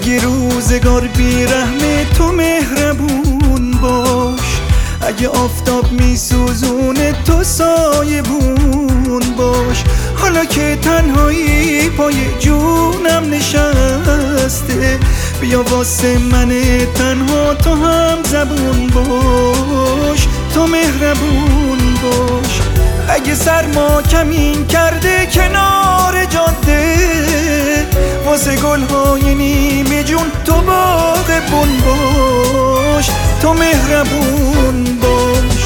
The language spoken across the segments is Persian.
اگه روزگار بیرحم تو مهربون باش، اگه آفتاب میسوزونه تو سایبون باش. حالا که تنهایی پای جونم نشسته، بیا واسه من تنها تو هم زبون باش، تو مهربون باش. اگه سرما کمین کرده کنار جاده، واسه گلهای نیمه جون تو باغبون باش، تو مهربون باش.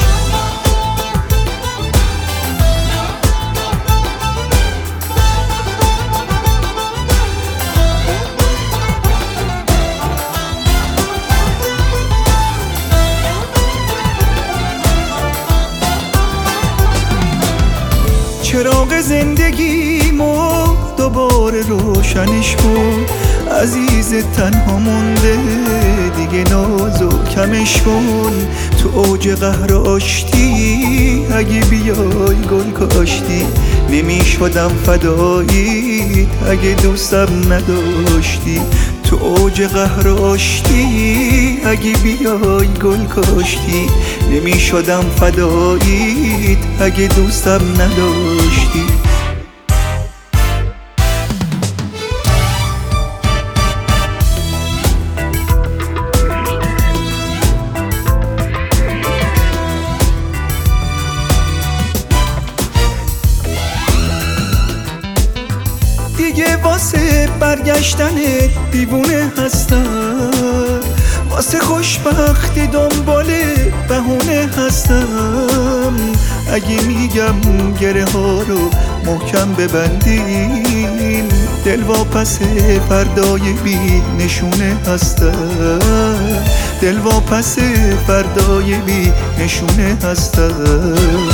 چراغ زندگیمو دوباره روشنش کن، عزیز تنها مونده دیگه نازو کمش کن. تو اوج قهر آشتی اگه بیای گل کاشتی، نمیشدم فداییت اگه دوستم نداشتی. تو اوج قهر آشتی اگه بیای گل کاشتی، نمیشدم فداییت اگه دوستم نداشتی. دیگه واسه برگشتن دیوونه هستم، واسه خوشبختی دنبال بهونه هستم. اگه میگم گره ها رو محکم ببندیم، دل واپس فردای بی نشونه هستم، دل واپس فردای بی نشونه هستم.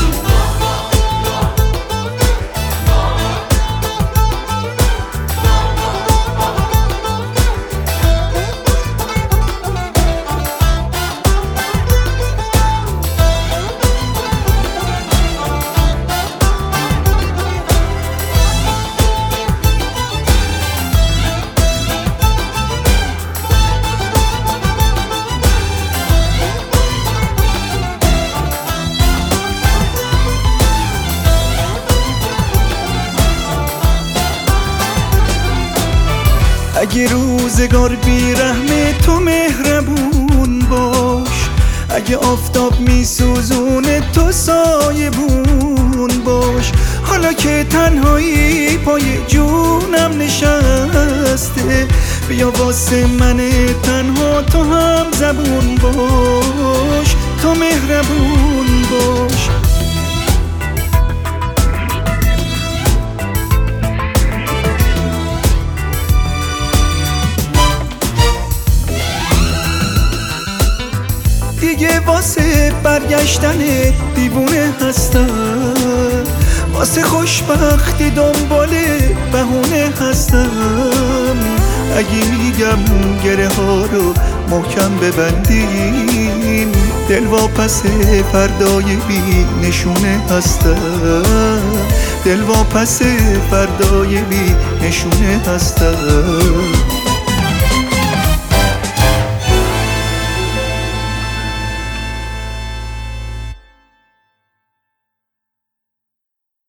اگه روزگار بیرحم تو مهربون باش، اگه آفتاب میسوزونه تو سایبون باش. حالا که تنهایی پای جونم نشسته، بیا واسه من تنها تو هم زبون باش، تو مهربون باش. دیگه واسه برگشتن دیوونه هستم، واسه خوشبختی دنبال بهونه هستم. اگه میگم گره ها رو محکم ببندیم، دل واپس فردای بی نشونه هستم، دل واپس فردای بی نشونه هستم.